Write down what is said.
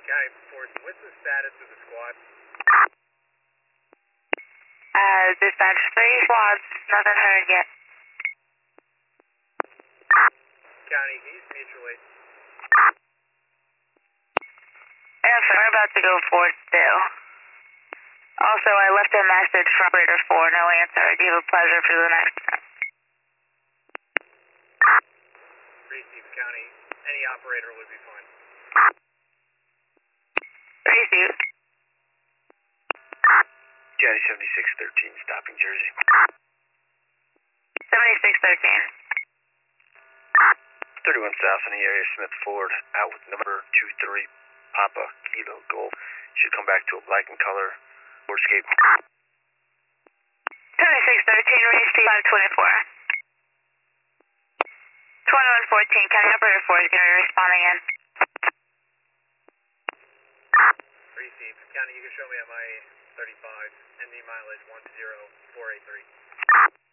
County Force, what's the status of the squad? Dispatch 3 squads, nothing heard yet. County East Mutual Aid. Yeah, sir, we're about to go forward still. Also, I left a message for operator 4, no answer. Do you have a pleasure for the next time? Receive County, any operator would be fine. Receive. County 7613, stopping Jersey. 7613. 31 South in the area, Smith Ford, out with number 23, Papa Kilo Gold. Should come back to a black and color Ford Escape. 7613, receive 524. 2114, County Operator 4 is going to be responding in. Receive County, you can show me at my 35, ND mileage 10483.